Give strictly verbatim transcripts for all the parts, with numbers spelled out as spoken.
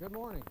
Good morning.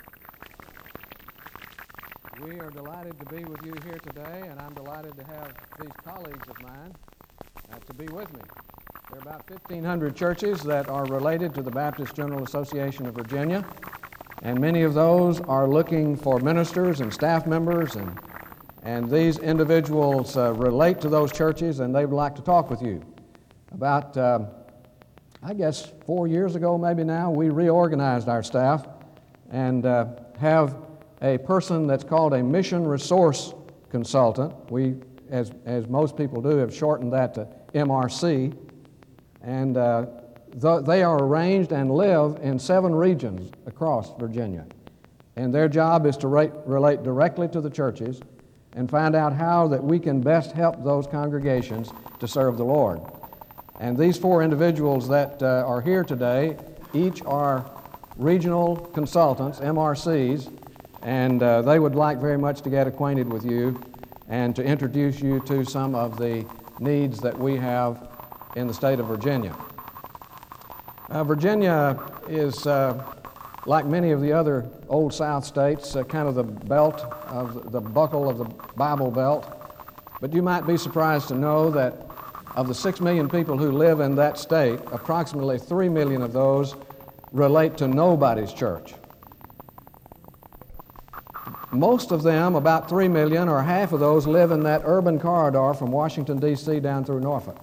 We are delighted to be with you here today, and I'm delighted to have these colleagues of mine uh, to be with me. There are about fifteen hundred churches that are related to the Baptist General Association of Virginia, and many of those are looking for ministers and staff members, and, and these individuals uh, relate to those churches, and they'd like to talk with you. About, uh, I guess, four years ago maybe now, we reorganized our staff and uh, have a person that's called a mission resource consultant. We, as, as most people do, have shortened that to M R C, and uh, th- they are arranged and live in seven regions across Virginia. And their job is to rate, relate directly to the churches and find out how that we can best help those congregations to serve the Lord. And these four individuals that uh, are here today, each are regional consultants, M R Cs, and uh, they would like very much to get acquainted with you and to introduce you to some of the needs that we have in the state of Virginia. Uh, Virginia is, uh, like many of the other Old South states, uh, kind of the belt of the buckle of the Bible Belt. But you might be surprised to know that of the six million people who live in that state, approximately three million of those relate to nobody's church. Most of them, about three million, or half of those, live in that urban corridor from Washington, D C down through Norfolk.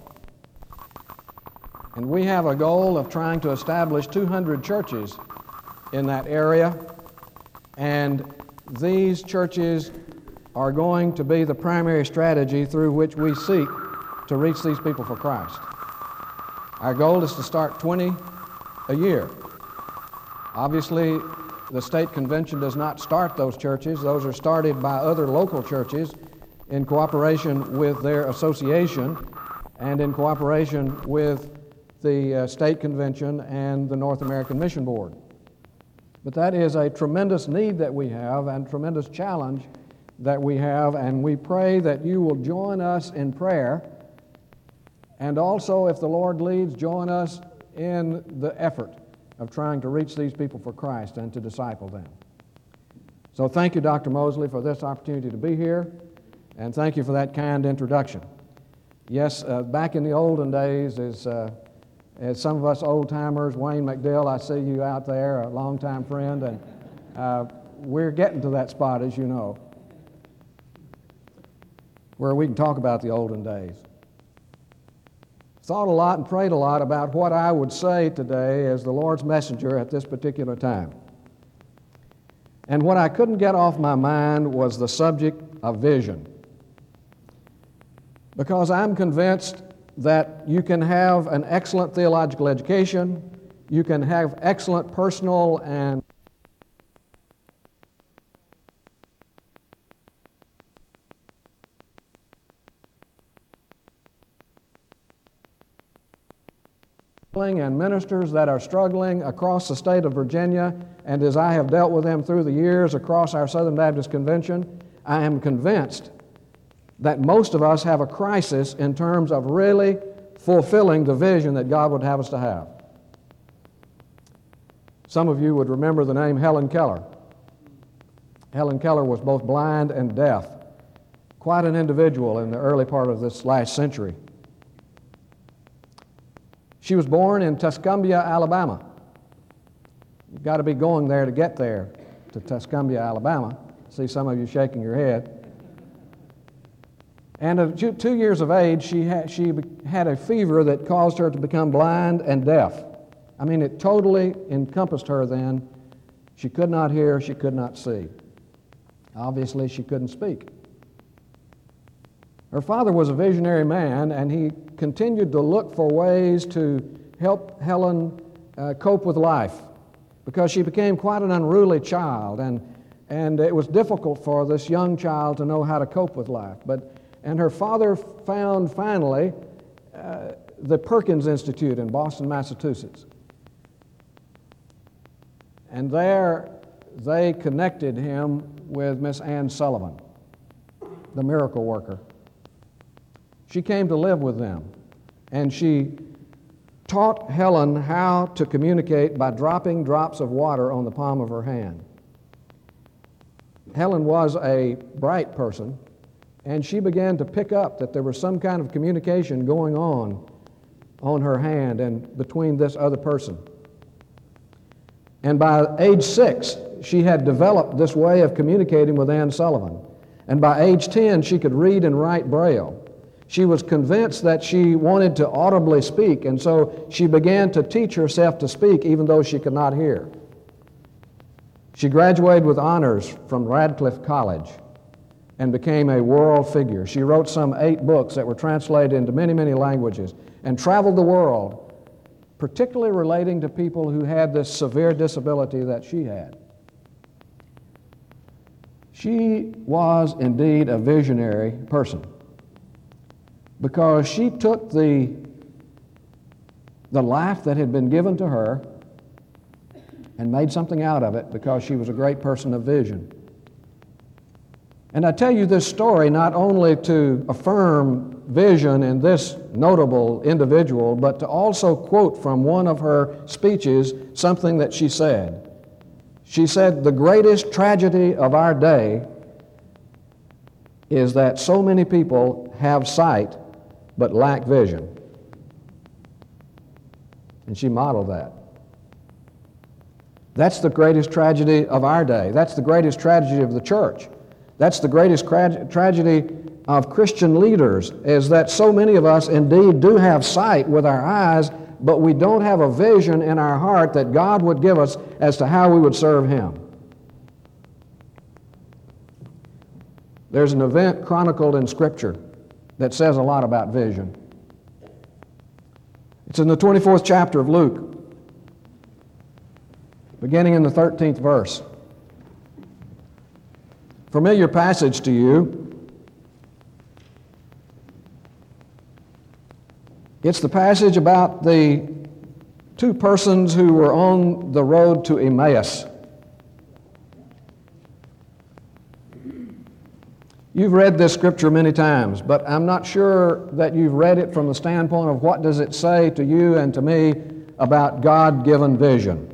And we have a goal of trying to establish two hundred churches in that area, and these churches are going to be the primary strategy through which we seek to reach these people for Christ. Our goal is to start twenty a year. Obviously, the state convention does not start those churches. Those are started by other local churches in cooperation with their association and in cooperation with the uh, state convention and the North American Mission Board. But that is a tremendous need that we have and tremendous challenge that we have, and we pray that you will join us in prayer, and also, if the Lord leads, join us in the effort of trying to reach these people for Christ and to disciple them. So thank you, Doctor Mosley, for this opportunity to be here, and thank you for that kind introduction. Yes, uh, back in the olden days, as, uh, as some of us old-timers, Wayne McDill, I see you out there, a longtime friend, and uh, we're getting to that spot, as you know, where we can talk about the olden days. Thought a lot and prayed a lot about what I would say today as the Lord's messenger at this particular time. And what I couldn't get off my mind was the subject of vision. Because I'm convinced that you can have an excellent theological education, you can have excellent personal and and ministers that are struggling across the state of Virginia, and as I have dealt with them through the years across our Southern Baptist Convention, I am convinced that most of us have a crisis in terms of really fulfilling the vision that God would have us to have. Some of you would remember the name Helen Keller. Helen Keller was both blind and deaf, quite an individual in the early part of this last century. She was born in Tuscumbia, Alabama. You've got to be going there to get there, to Tuscumbia, Alabama. See some of you shaking your head. And at two, two years of age, she had, she had a fever that caused her to become blind and deaf. I mean, it totally encompassed her then. She could not hear, she could not see. Obviously, she couldn't speak. Her father was a visionary man, and he continued to look for ways to help Helen uh, cope with life, because she became quite an unruly child, and, and it was difficult for this young child to know how to cope with life. But, and her father found finally uh, the Perkins Institute in Boston, Massachusetts. And there they connected him with Miss Anne Sullivan, the miracle worker. She came to live with them, and she taught Helen how to communicate by dropping drops of water on the palm of her hand. Helen was a bright person, and she began to pick up that there was some kind of communication going on on her hand and between this other person. And by age six, she had developed this way of communicating with Anne Sullivan. And by age ten, she could read and write Braille. She was convinced that she wanted to audibly speak, and so she began to teach herself to speak even though she could not hear. She graduated with honors from Radcliffe College and became a world figure. She wrote some eight books that were translated into many, many languages and traveled the world, particularly relating to people who had this severe disability that she had. She was indeed a visionary person because she took the, the life that had been given to her and made something out of it because she was a great person of vision. And I tell you this story not only to affirm vision in this notable individual, but to also quote from one of her speeches something that she said. She said, "The greatest tragedy of our day is that so many people have sight but lack vision." And she modeled that. That's the greatest tragedy of our day. That's the greatest tragedy of the church. That's the greatest tra- tragedy of Christian leaders, is that so many of us indeed do have sight with our eyes, but we don't have a vision in our heart that God would give us as to how we would serve Him. There's an event chronicled in Scripture that says a lot about vision. It's in the twenty-fourth chapter of Luke, beginning in the thirteenth verse. Familiar passage to you. It's the passage about the two persons who were on the road to Emmaus. You've read this scripture many times, but I'm not sure that you've read it from the standpoint of what does it say to you and to me about God-given vision.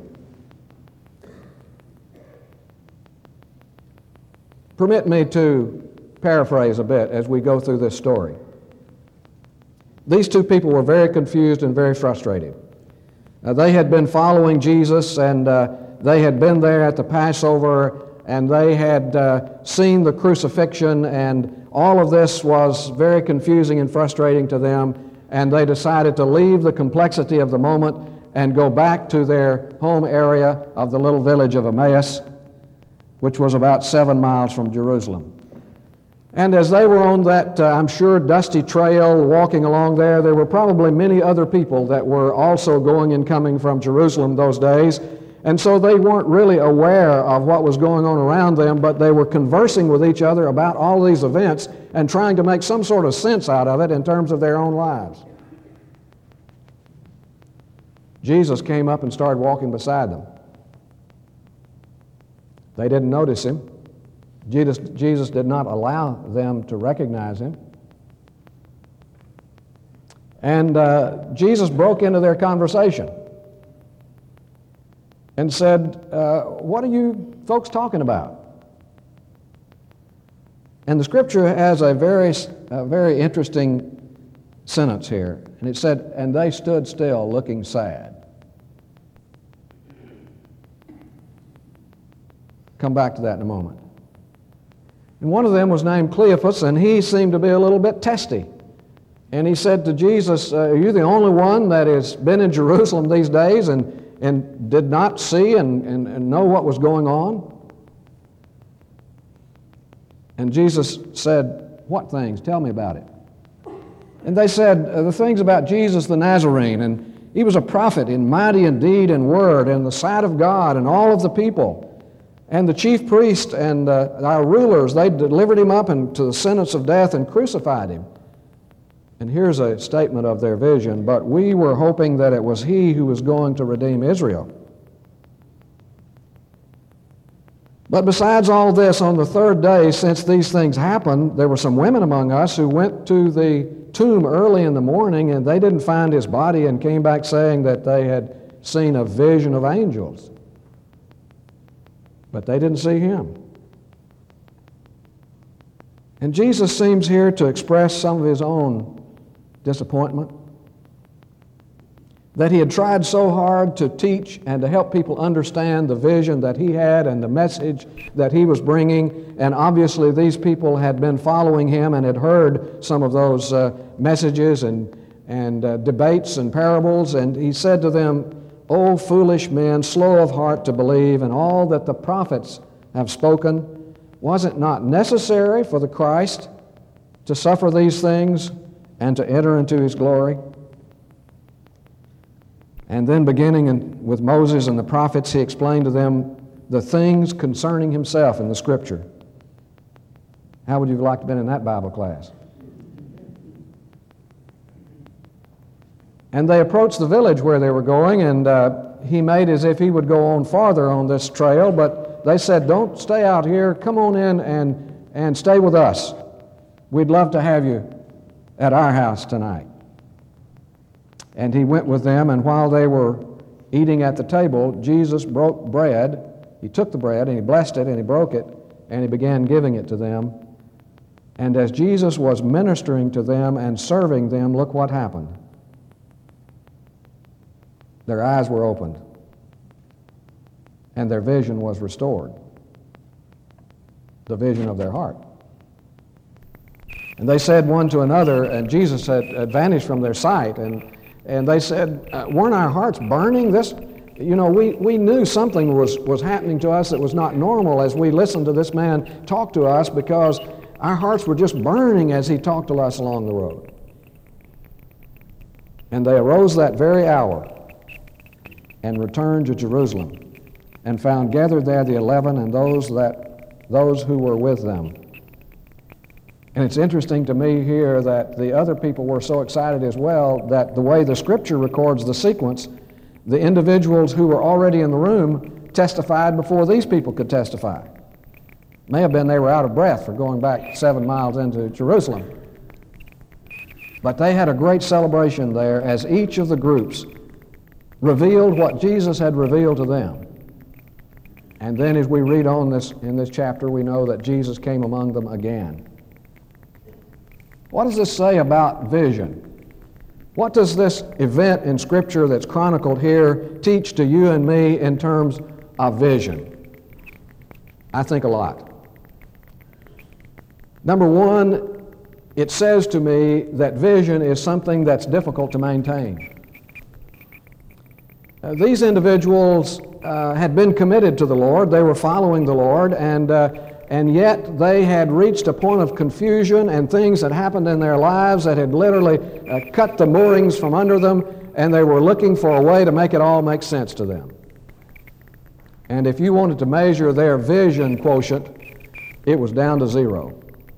Permit me to paraphrase a bit as we go through this story. These two people were very confused and very frustrated. Uh, they had been following Jesus, and uh, they had been there at the Passover, and they had uh, seen the crucifixion, and all of this was very confusing and frustrating to them, and they decided to leave the complexity of the moment and go back to their home area of the little village of Emmaus, which was about seven miles from Jerusalem. And as they were on that, uh, I'm sure, dusty trail walking along there, there were probably many other people that were also going and coming from Jerusalem those days. And so they weren't really aware of what was going on around them, but they were conversing with each other about all these events and trying to make some sort of sense out of it in terms of their own lives. Jesus came up and started walking beside them. They didn't notice him. Jesus, Jesus did not allow them to recognize him. And uh, Jesus broke into their conversation and said, uh, what are you folks talking about? And the scripture has a very, a very interesting sentence here. And it said, and they stood still looking sad. Come back to that in a moment. And one of them was named Cleophas, and he seemed to be a little bit testy. And he said to Jesus, uh, are you the only one that has been in Jerusalem these days and, and did not see and, and, and know what was going on? And Jesus said, what things? Tell me about it. And they said, uh, the things about Jesus the Nazarene, and he was a prophet in mighty in deed and word, in the sight of God and all of the people. And the chief priest and uh, our rulers, they delivered him up and to the sentence of death and crucified him. And here's a statement of their vision, but we were hoping that it was he who was going to redeem Israel. But besides all this, on the third day, since these things happened, there were some women among us who went to the tomb early in the morning, and they didn't find his body, and came back saying that they had seen a vision of angels. But they didn't see him. And Jesus seems here to express some of his own disappointment, that he had tried so hard to teach and to help people understand the vision that he had and the message that he was bringing, and obviously these people had been following him and had heard some of those uh, messages and, and uh, debates and parables, and he said to them, "O foolish men, slow of heart to believe, and all that the prophets have spoken, was it not necessary for the Christ to suffer these things and to enter into his glory?" And then beginning in, with Moses and the prophets, he explained to them the things concerning himself in the Scripture. How would you like to have been in that Bible class? And they approached the village where they were going, and uh, he made as if he would go on farther on this trail, but they said, "Don't stay out here. Come on in and, and stay with us. We'd love to have you at our house tonight." And he went with them, and while they were eating at the table, Jesus broke bread. He took the bread, and he blessed it, and he broke it, and he began giving it to them. And as Jesus was ministering to them and serving them, look what happened. Their eyes were opened, and their vision was restored, the vision of their heart. And they said one to another, and Jesus had, had vanished from their sight, and And they said, uh, "Weren't our hearts burning? This, you know, we, we knew something was, was happening to us that was not normal as we listened to this man talk to us, because our hearts were just burning as he talked to us along the road." And they arose that very hour and returned to Jerusalem, and found gathered there the eleven and those that those who were with them. And it's interesting to me here that the other people were so excited as well, that the way the Scripture records the sequence, the individuals who were already in the room testified before these people could testify. May have been they were out of breath for going back seven miles into Jerusalem. But they had a great celebration there as each of the groups revealed what Jesus had revealed to them. And then as we read on this in this chapter, we know that Jesus came among them again. What does this say about vision? What does this event in Scripture that's chronicled here teach to you and me in terms of vision? I think a lot. Number one, it says to me that vision is something that's difficult to maintain. Uh, these individuals uh, had been committed to the Lord. They were following the Lord, and uh, and yet they had reached a point of confusion, and things had happened in their lives that had literally uh, cut the moorings from under them, and they were looking for a way to make it all make sense to them. And if you wanted to measure their vision quotient, it was down to zero.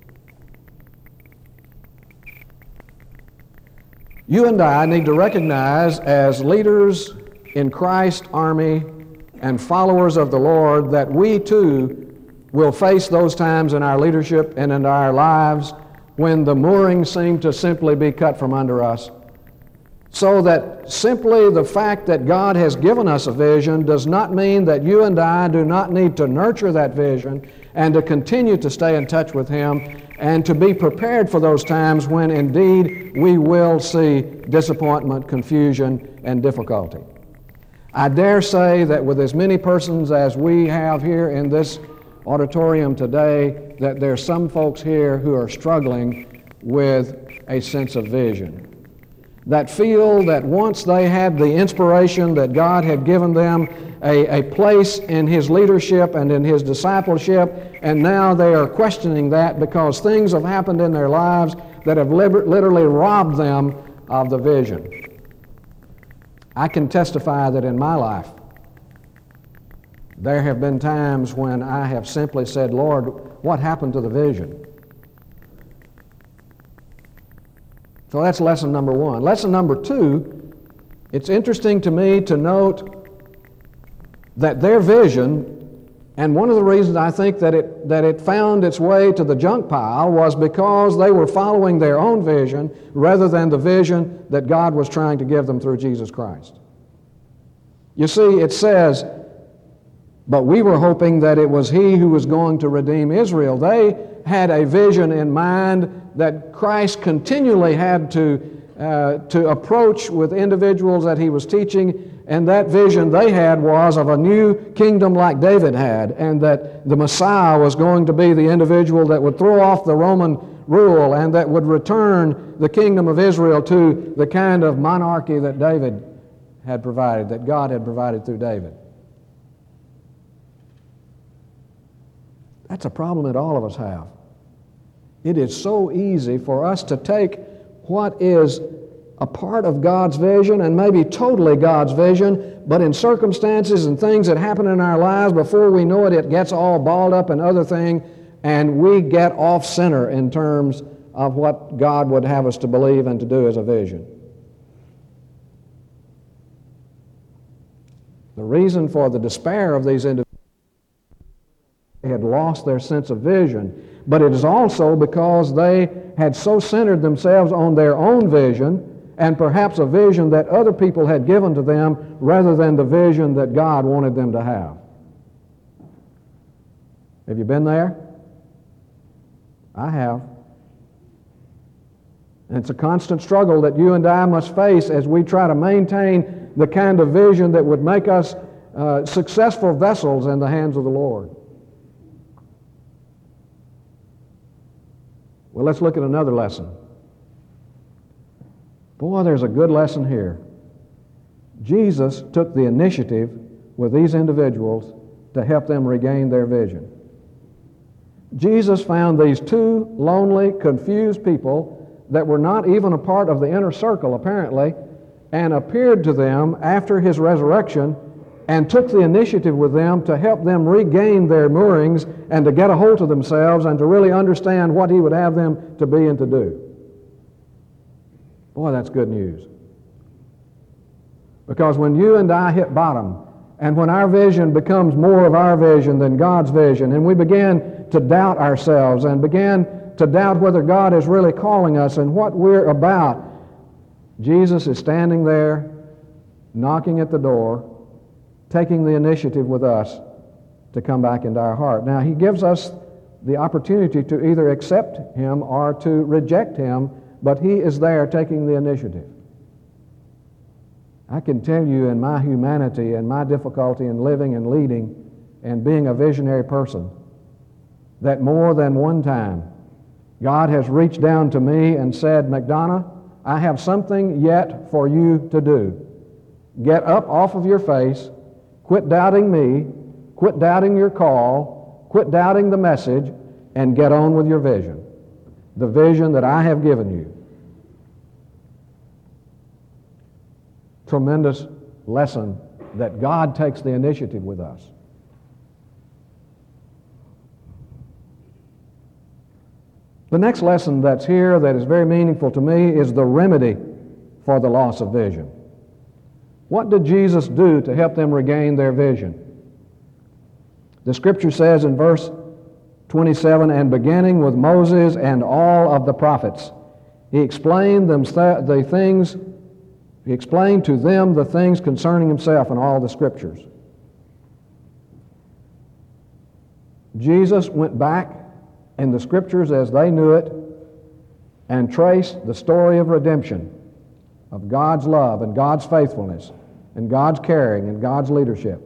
You and I need to recognize, as leaders in Christ's army and followers of the Lord, that we too will face those times in our leadership and in our lives when the moorings seem to simply be cut from under us. So that simply the fact that God has given us a vision does not mean that you and I do not need to nurture that vision and to continue to stay in touch with Him and to be prepared for those times when indeed we will see disappointment, confusion, and difficulty. I dare say that with as many persons as we have here in this auditorium today, that there are some folks here who are struggling with a sense of vision, that feel that once they had the inspiration that God had given them a, a place in His leadership and in His discipleship, and now they are questioning that because things have happened in their lives that have liber- literally robbed them of the vision. I can testify that in my life, there have been times when I have simply said, "Lord, what happened to the vision?" So that's lesson number one. Lesson number two, it's interesting to me to note that their vision And one of the reasons I think that it, that it found its way to the junk pile was because they were following their own vision rather than the vision that God was trying to give them through Jesus Christ. You see, it says, but we were hoping that it was He who was going to redeem Israel. They had a vision in mind that Christ continually had to Uh, to approach with individuals that He was teaching, and that vision they had was of a new kingdom like David had, and that the Messiah was going to be the individual that would throw off the Roman rule and that would return the kingdom of Israel to the kind of monarchy that David had provided, that God had provided through David. That's a problem that all of us have. It is so easy for us to take what is a part of God's vision and maybe totally God's vision, but in circumstances and things that happen in our lives, before we know it, it gets all balled up in other things, and we get off center in terms of what God would have us to believe and to do as a vision. The reason for the despair of these individuals, they had lost their sense of vision, but it is also because they had so centered themselves on their own vision, and perhaps a vision that other people had given to them rather than the vision that God wanted them to have. Have you been there? I have. And it's a constant struggle that you and I must face as we try to maintain the kind of vision that would make us uh, successful vessels in the hands of the Lord. Well, let's look at another lesson. Boy, there's a good lesson here. Jesus took the initiative with these individuals to help them regain their vision. Jesus found these two lonely, confused people that were not even a part of the inner circle, apparently, and appeared to them after His resurrection and took the initiative with them to help them regain their moorings and to get a hold of themselves and to really understand what He would have them to be and to do. Boy, that's good news. Because when you and I hit bottom, and when our vision becomes more of our vision than God's vision, and we begin to doubt ourselves and begin to doubt whether God is really calling us and what we're about, Jesus is standing there, knocking at the door, taking the initiative with us to come back into our heart. Now, He gives us the opportunity to either accept Him or to reject Him, but He is there taking the initiative. I can tell you in my humanity and my difficulty in living and leading and being a visionary person that more than one time God has reached down to me and said, McDonough, I have something yet for you to do. Get up off of your face, quit doubting me, quit doubting your call, quit doubting the message, and get on with your vision, the vision that I have given you. Tremendous lesson that God takes the initiative with us. The next lesson that's here that is very meaningful to me is the remedy for the loss of vision. What did Jesus do to help them regain their vision? The Scripture says in verse twenty-seven, and beginning with Moses and all of the prophets, He explained them th- the things, He explained to them the things concerning Himself in all the Scriptures. Jesus went back in the Scriptures as they knew it and traced the story of redemption, of God's love and God's faithfulness and God's caring and God's leadership,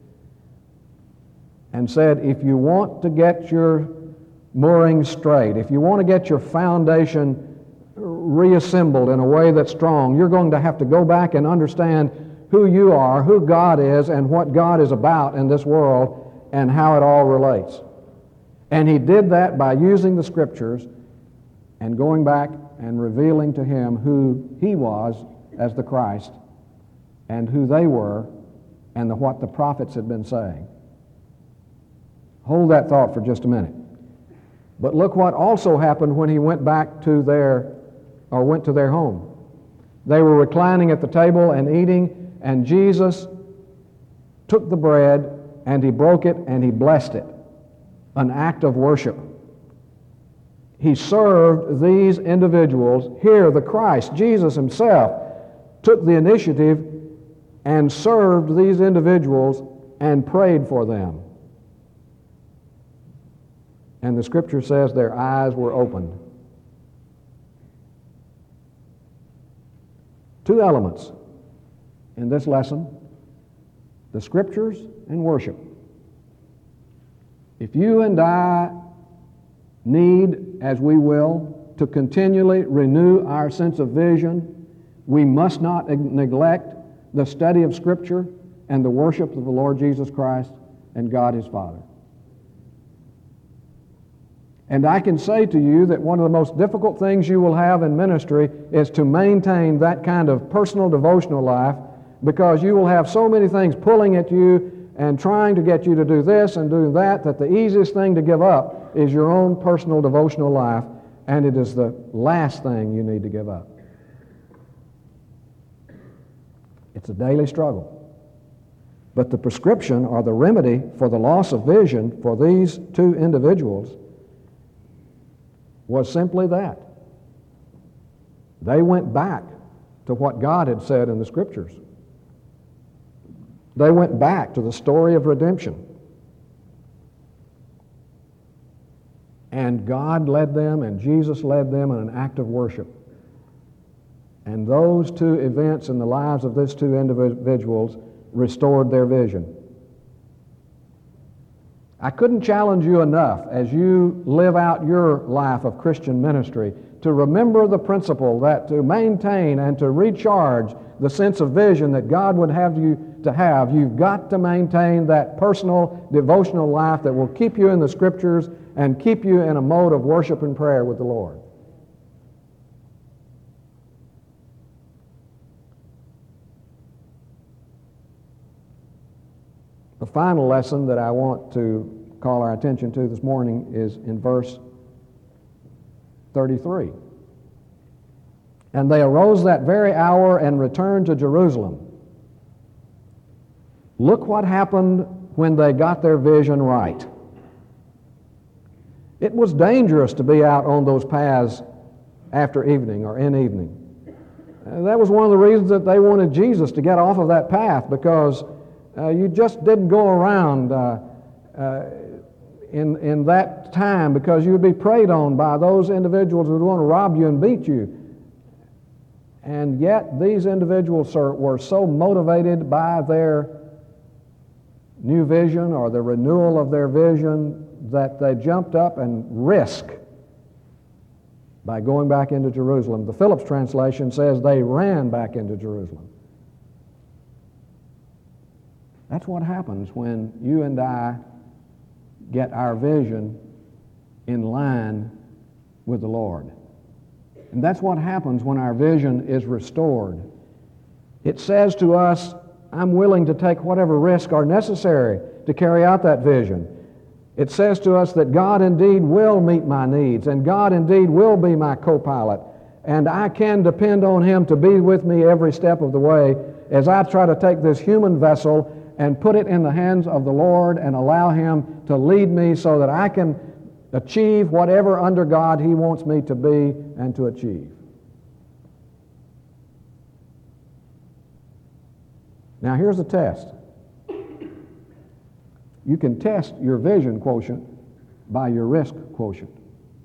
and said, if you want to get your moorings straight, if you want to get your foundation reassembled in a way that's strong, you're going to have to go back and understand who you are, who God is, and what God is about in this world, and how it all relates. And He did that by using the Scriptures and going back and revealing to him who He was as the Christ and who they were and the, what the prophets had been saying. Hold that thought for just a minute. But look what also happened when He went back to their, or went to their home. They were reclining at the table and eating, and Jesus took the bread, and he broke it and he blessed it. An act of worship. He served these individuals. Here, the Christ, Jesus himself, took the initiative and served these individuals and prayed for them. And the scripture says their eyes were opened. Two elements in this lesson: the scriptures and worship. If you and I need, as we will, to continually renew our sense of vision, we must not neglect the study of Scripture and the worship of the Lord Jesus Christ and God his Father. And I can say to you that one of the most difficult things you will have in ministry is to maintain that kind of personal devotional life, because you will have so many things pulling at you and trying to get you to do this and do that, that the easiest thing to give up is your own personal devotional life, and it is the last thing you need to give up. It's a daily struggle. But the prescription or the remedy for the loss of vision for these two individuals was simply that. They went back to what God had said in the Scriptures. They went back to the story of redemption. And God led them and Jesus led them in an act of worship. And those two events in the lives of these two individuals restored their vision. I couldn't challenge you enough as you live out your life of Christian ministry to remember the principle that to maintain and to recharge the sense of vision that God would have you to have, you've got to maintain that personal devotional life that will keep you in the Scriptures and keep you in a mode of worship and prayer with the Lord. The final lesson that I want to call our attention to this morning is in verse thirty-three. And they arose that very hour and returned to Jerusalem. Look what happened when they got their vision right. It was dangerous to be out on those paths after evening or in evening. Uh, that was one of the reasons that they wanted Jesus to get off of that path, because uh, you just didn't go around uh, uh, in, in that time, because you would be preyed on by those individuals who would want to rob you and beat you. And yet these individuals are, were so motivated by their new vision or the renewal of their vision that they jumped up and risked by going back into Jerusalem. The Phillips translation says they ran back into Jerusalem. That's what happens when you and I get our vision in line with the Lord. And that's what happens when our vision is restored. It says to us, I'm willing to take whatever risks are necessary to carry out that vision. It says to us that God indeed will meet my needs, and God indeed will be my co-pilot, and I can depend on Him to be with me every step of the way as I try to take this human vessel and put it in the hands of the Lord and allow Him to lead me so that I can achieve whatever under God He wants me to be and to achieve. Now here's the test. You can test your vision quotient by your risk quotient.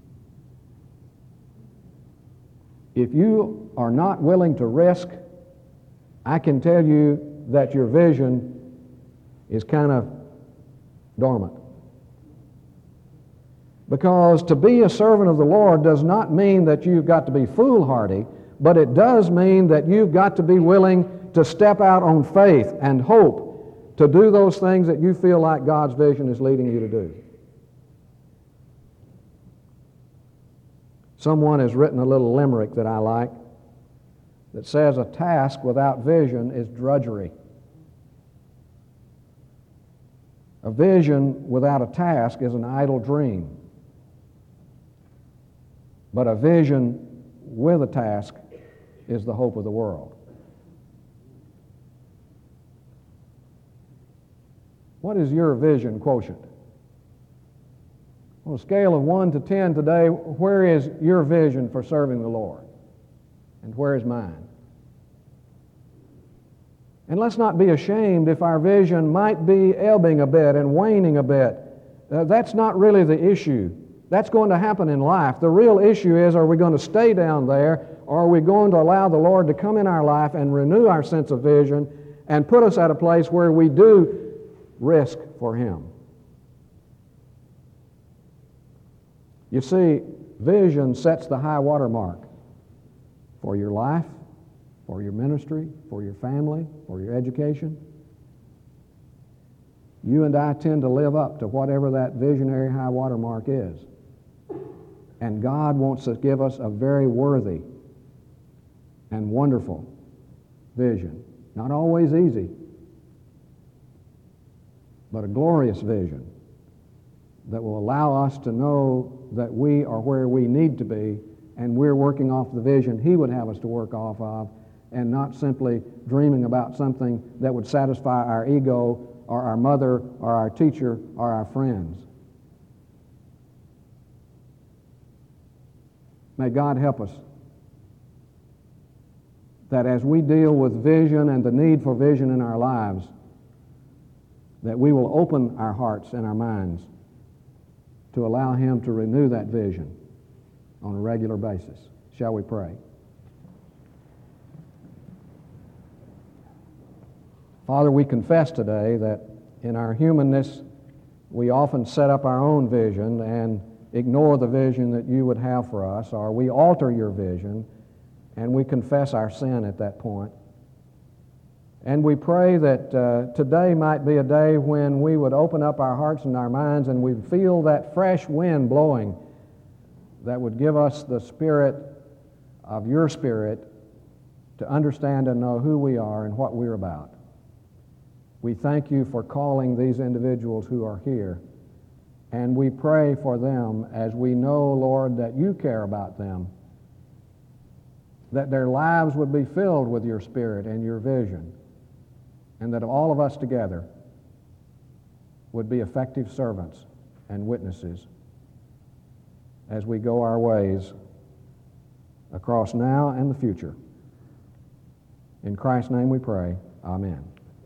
If you are not willing to risk, I can tell you that your vision is kind of dormant. Because to be a servant of the Lord does not mean that you've got to be foolhardy, but it does mean that you've got to be willing to step out on faith and hope to do those things that you feel like God's vision is leading you to do. Someone has written a little limerick that I like that says, a task without vision is drudgery. A vision without a task is an idle dream. But a vision with a task is the hope of the world. What is your vision quotient? On a scale of one to ten today, where is your vision for serving the Lord? And where is mine? And let's not be ashamed if our vision might be ebbing a bit and waning a bit. Uh, that's not really the issue. That's going to happen in life. The real issue is, are we going to stay down there, or are we going to allow the Lord to come in our life and renew our sense of vision and put us at a place where we do risk for Him? You see, vision sets the high water mark for your life, for your ministry, for your family, for your education. You and I tend to live up to whatever that visionary high water mark is. And God wants to give us a very worthy and wonderful vision. Not always easy, but a glorious vision that will allow us to know that we are where we need to be, and we're working off the vision He would have us to work off of, and not simply dreaming about something that would satisfy our ego or our mother or our teacher or our friends. May God help us that as we deal with vision and the need for vision in our lives, that we will open our hearts and our minds to allow Him to renew that vision on a regular basis. Shall we pray? Father, we confess today that in our humanness, we often set up our own vision and ignore the vision that You would have for us, or we alter Your vision, and we confess our sin at that point. And we pray that uh, today might be a day when we would open up our hearts and our minds and we'd feel that fresh wind blowing that would give us the spirit of Your Spirit to understand and know who we are and what we're about. We thank You for calling these individuals who are here, and we pray for them as we know, Lord, that You care about them, that their lives would be filled with Your Spirit and Your vision, and that all of us together would be effective servants and witnesses as we go our ways across now and the future. In Christ's name we pray. Amen.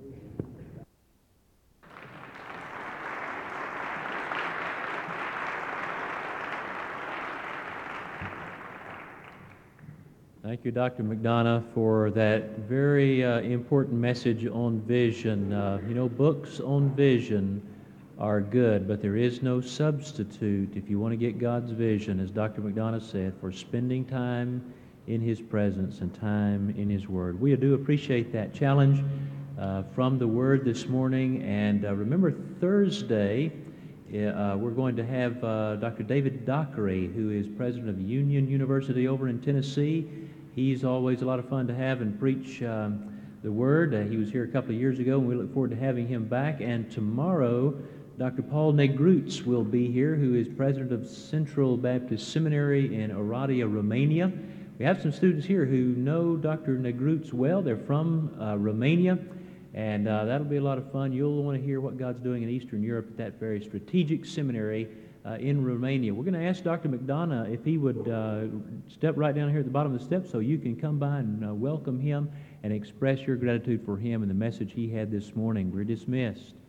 Thank you, Doctor McDonough, for that very uh, important message on vision. Uh, you know, books on vision are good, but there is no substitute if you want to get God's vision, as Doctor McDonough said, for spending time in His presence and time in His Word. We do appreciate that challenge uh, from the Word this morning. And uh, remember, Thursday, uh, we're going to have uh, Doctor David Dockery, who is president of Union University over in Tennessee. He's always a lot of fun to have and preach um, the Word. Uh, he was here a couple of years ago, and we look forward to having him back. And tomorrow, Doctor Paul Negruț will be here, who is president of Central Baptist Seminary in Oradea, Romania. We have some students here who know Doctor Negruț well. They're from uh, Romania, and uh, that'll be a lot of fun. You'll want to hear what God's doing in Eastern Europe at that very strategic seminary Uh, in Romania. We're going to ask Doctor McDonough if he would uh, step right down here at the bottom of the steps so you can come by and uh, welcome him and express your gratitude for him and the message he had this morning. We're dismissed.